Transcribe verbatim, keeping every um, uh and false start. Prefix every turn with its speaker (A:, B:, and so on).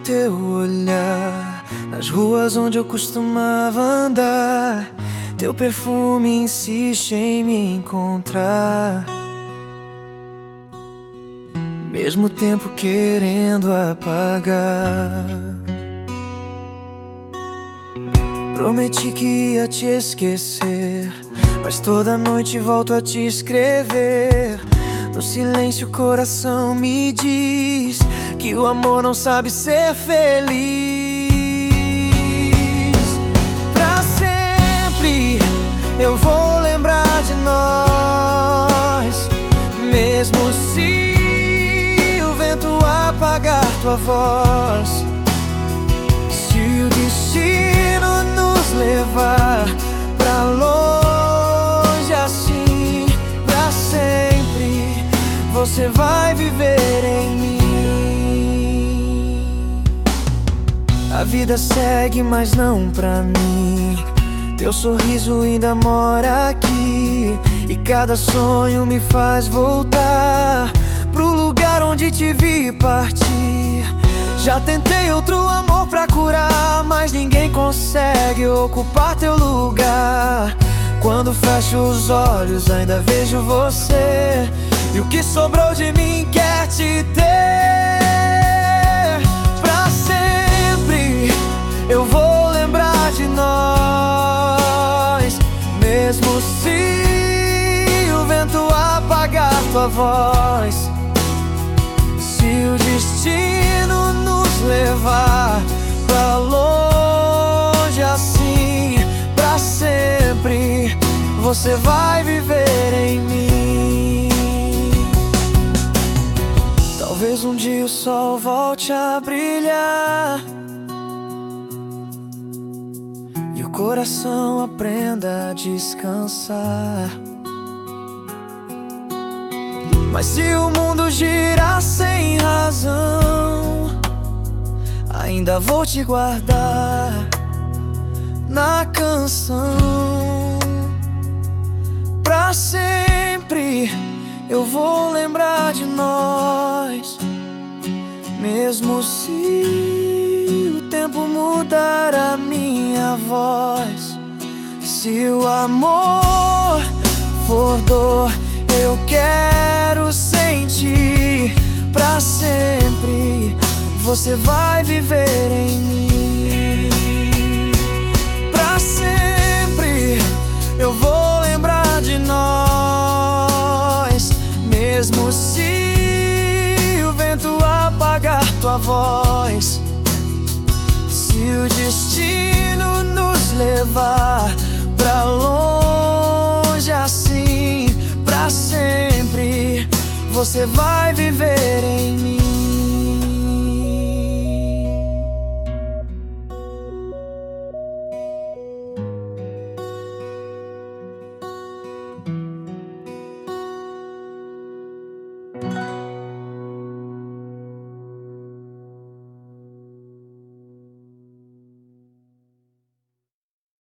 A: teu olhar, nas ruas onde eu costumava andar. Teu perfume insiste em me encontrar, mesmo tempo querendo apagar. Prometi que ia te esquecer, mas toda noite volto a te escrever. No silêncio o coração me diz que o amor não sabe ser feliz. Pra sempre eu vou lembrar de nós, mesmo se o vento apagar tua voz. Se o destino nos levar pra longe assim, pra sempre você vai viver em mim. A vida segue, mas não pra mim. Teu sorriso ainda mora aqui, e cada sonho me faz voltar pro lugar onde te vi partir. Já tentei outro amor pra curar, mas ninguém consegue ocupar teu lugar. Quando fecho os olhos ainda vejo você, e o que sobrou de mim quer te ter. Pra sempre eu vou lembrar de nós, mesmo se o vento apagar tua voz. Se o destino nos levar pra longe assim, pra sempre você vai viver em mim. Talvez um dia o sol volte a brilhar e o coração aprenda a descansar. Mas se o mundo girar sem razão, ainda vou te guardar na canção. Pra sempre eu vou lembrar de nós, mesmo se o tempo mudar a minha voz. Se o amor for dor, eu quero sentir. Pra sempre você vai viver em mim. Pra sempre eu vou lembrar de nós, mesmo se o vento apagar tua voz. Se o destino nos levar pra longe assim, pra sempre você vai viver em mim.